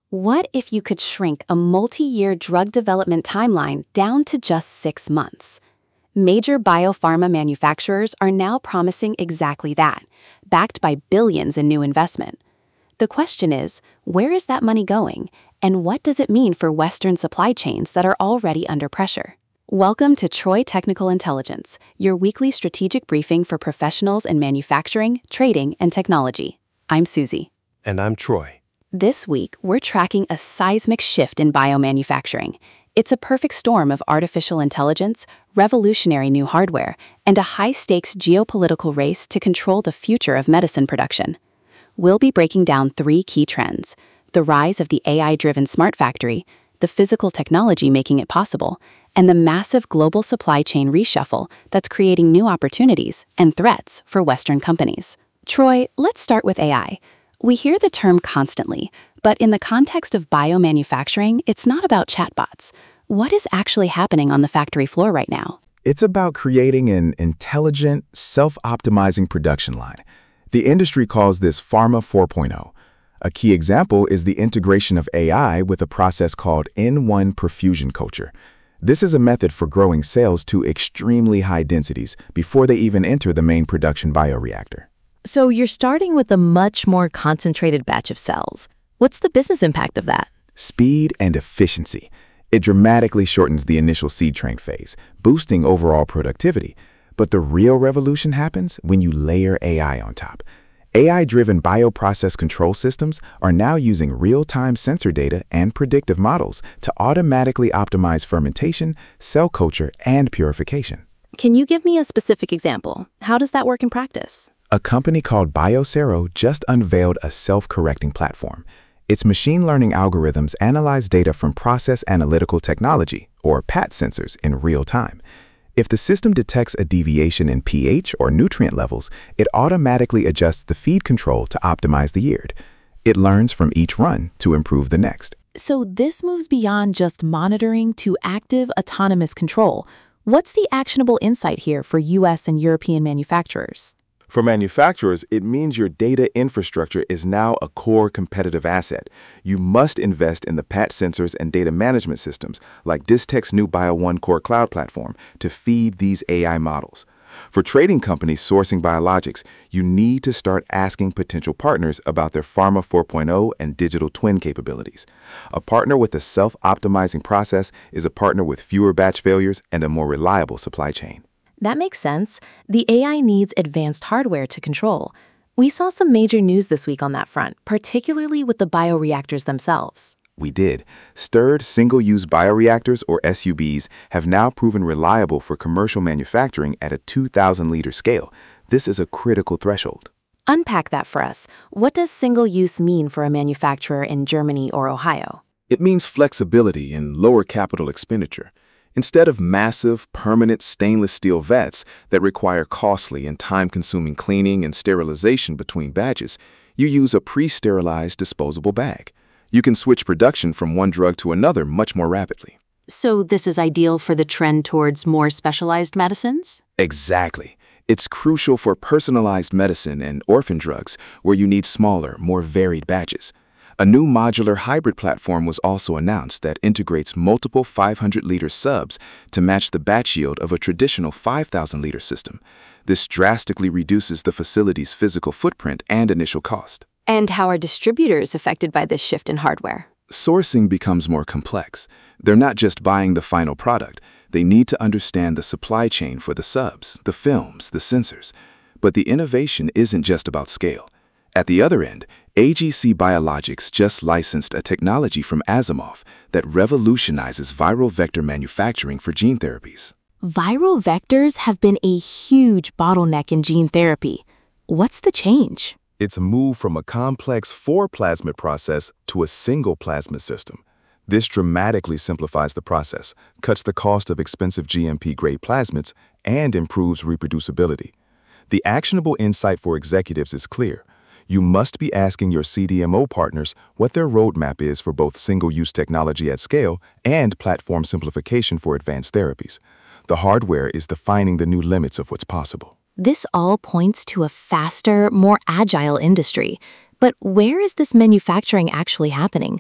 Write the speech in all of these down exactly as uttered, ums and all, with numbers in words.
What if you could shrink a multi-year drug development timeline down to just six months? Major biopharma manufacturers are now promising exactly that, backed by billions in new investment. The question is, where is that money going, and what does it mean for Western supply chains that are already under pressure? Welcome to Troy Technical Intelligence, your weekly strategic briefing for professionals in manufacturing, trading, and technology. I'm Susie. And I'm Troy. This week, we're tracking a seismic shift in biomanufacturing. It's a perfect storm of artificial intelligence, revolutionary new hardware, and a high-stakes geopolitical race to control the future of medicine production. We'll be breaking down three key trends: the rise of the A I-driven smart factory, the physical technology making it possible, and the massive global supply chain reshuffle that's creating new opportunities and threats for Western companies. Troy, let's start with A I. We hear the term constantly, but in the context of biomanufacturing, it's not about chatbots. What is actually happening on the factory floor right now? It's about creating an intelligent, self-optimizing production line. The industry calls this Pharma four point oh. A key example is the integration of A I with a process called N one perfusion culture. This is a method for growing cells to extremely high densities before they even enter the main production bioreactor. So you're starting with a much more concentrated batch of cells. What's the business impact of that? Speed and efficiency. It dramatically shortens the initial seed train phase, boosting overall productivity. But the real revolution happens when you layer A I on top. A I-driven bioprocess control systems are now using real-time sensor data and predictive models to automatically optimize fermentation, cell culture, and purification. Can you give me a specific example? How does that work in practice? A company called Biosero just unveiled a self-correcting platform. Its machine learning algorithms analyze data from process analytical technology, or P A T sensors, in real time. If the system detects a deviation in pH or nutrient levels, it automatically adjusts the feed control to optimize the yield. It learns from each run to improve the next. So this moves beyond just monitoring to active autonomous control. What's the actionable insight here for U S and European manufacturers? For manufacturers, it means your data infrastructure is now a core competitive asset. You must invest in the P A T sensors and data management systems, like Distech's new BioOne Core Cloud platform, to feed these A I models. For trading companies sourcing biologics, you need to start asking potential partners about their Pharma four point oh and digital twin capabilities. A partner with a self-optimizing process is a partner with fewer batch failures and a more reliable supply chain. That makes sense. The A I needs advanced hardware to control. We saw some major news this week on that front, particularly with the bioreactors themselves. We did. Stirred single-use bioreactors, or S U Bs, have now proven reliable for commercial manufacturing at a two thousand liter scale. This is a critical threshold. Unpack that for us. What does single-use mean for a manufacturer in Germany or Ohio? It means flexibility and lower capital expenditure. Instead of massive, permanent stainless steel vats that require costly and time-consuming cleaning and sterilization between batches, you use a pre-sterilized disposable bag. You can switch production from one drug to another much more rapidly. So this is ideal for the trend towards more specialized medicines? Exactly. It's crucial for personalized medicine and orphan drugs where you need smaller, more varied batches. A new modular hybrid platform was also announced that integrates multiple five hundred liter subs to match the batch yield of a traditional five thousand liter system. This drastically reduces the facility's physical footprint and initial cost. And how are distributors affected by this shift in hardware? Sourcing becomes more complex. They're not just buying the final product. They need to understand the supply chain for the subs, the films, the sensors. But the innovation isn't just about scale. At the other end, A G C Biologics just licensed a technology from Asimov that revolutionizes viral vector manufacturing for gene therapies. Viral vectors have been a huge bottleneck in gene therapy. What's the change? It's a move from a complex four-plasmid process to a single plasmid system. This dramatically simplifies the process, cuts the cost of expensive G M P-grade plasmids, and improves reproducibility. The actionable insight for executives is clear. You must be asking your C D M O partners what their roadmap is for both single-use technology at scale and platform simplification for advanced therapies. The hardware is defining the new limits of what's possible. This all points to a faster, more agile industry. But where is this manufacturing actually happening?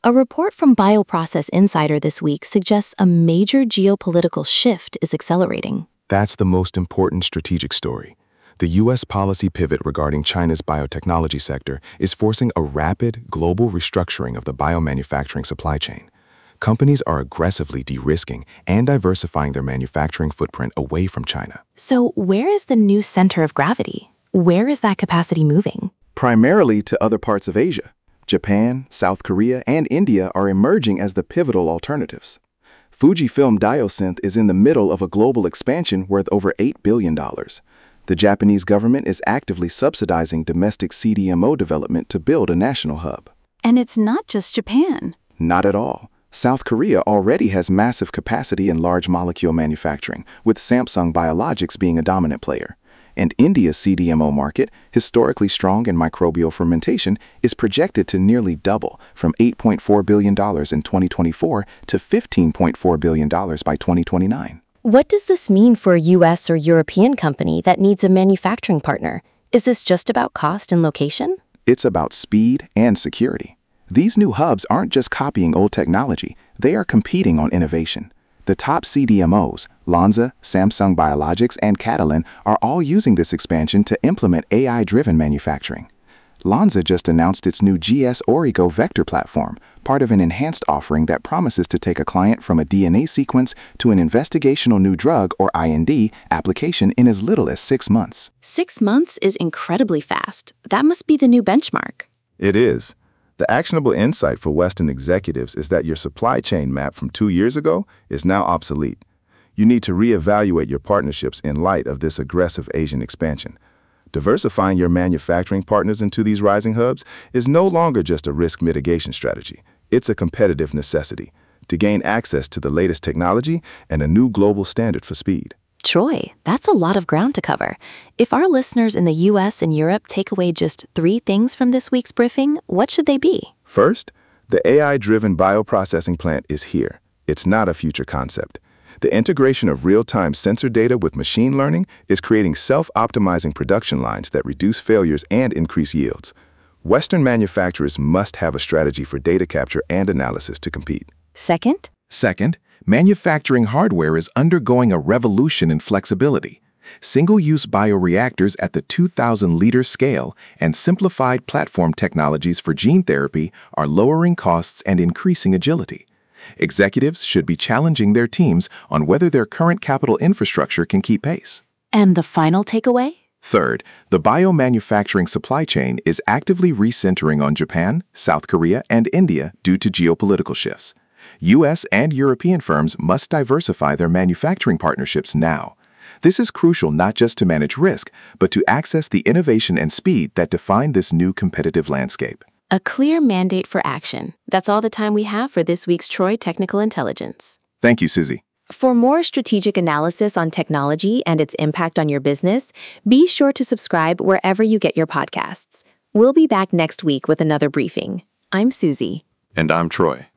A report from Bioprocess Insider this week suggests a major geopolitical shift is accelerating. That's the most important strategic story. The U S policy pivot regarding China's biotechnology sector is forcing a rapid global restructuring of the biomanufacturing supply chain. Companies are aggressively de-risking and diversifying their manufacturing footprint away from China. So where is the new center of gravity? Where is that capacity moving? Primarily to other parts of Asia. Japan, South Korea, and India are emerging as the pivotal alternatives. Fujifilm Diosynth is in the middle of a global expansion worth over eight billion dollars. The Japanese government is actively subsidizing domestic C D M O development to build a national hub. And it's not just Japan. Not at all. South Korea already has massive capacity in large molecule manufacturing, with Samsung Biologics being a dominant player. And India's C D M O market, historically strong in microbial fermentation, is projected to nearly double from eight point four billion dollars in twenty twenty-four to fifteen point four billion dollars by twenty twenty-nine. What does this mean for a U S or European company that needs a manufacturing partner? Is this just about cost and location? It's about speed and security. These new hubs aren't just copying old technology, they are competing on innovation. The top C D M Os, Lonza, Samsung Biologics, and Catalent, are all using this expansion to implement A I-driven manufacturing. Lonza just announced its new G S Origo vector platform, part of an enhanced offering that promises to take a client from a D N A sequence to an investigational new drug, or I N D, application in as little as six months. Six months is incredibly fast. That must be the new benchmark. It is. The actionable insight for Western executives is that your supply chain map from two years ago is now obsolete. You need to reevaluate your partnerships in light of this aggressive Asian expansion. Diversifying your manufacturing partners into these rising hubs is no longer just a risk mitigation strategy. It's a competitive necessity to gain access to the latest technology and a new global standard for speed. Troy, that's a lot of ground to cover. If our listeners in the U S and Europe take away just three things from this week's briefing, what should they be? First, the A I-driven bioprocessing plant is here. It's not a future concept. The integration of real-time sensor data with machine learning is creating self-optimizing production lines that reduce failures and increase yields. Western manufacturers must have a strategy for data capture and analysis to compete. Second? Second, manufacturing hardware is undergoing a revolution in flexibility. Single-use bioreactors at the two thousand liter scale and simplified platform technologies for gene therapy are lowering costs and increasing agility. Executives should be challenging their teams on whether their current capital infrastructure can keep pace. And the final takeaway? Third, the biomanufacturing supply chain is actively recentering on Japan, South Korea, and India due to geopolitical shifts. U S and European firms must diversify their manufacturing partnerships now. This is crucial not just to manage risk, but to access the innovation and speed that define this new competitive landscape. A clear mandate for action. That's all the time we have for this week's Troy Technical Intelligence. Thank you, Susie. For more strategic analysis on technology and its impact on your business, be sure to subscribe wherever you get your podcasts. We'll be back next week with another briefing. I'm Susie. And I'm Troy.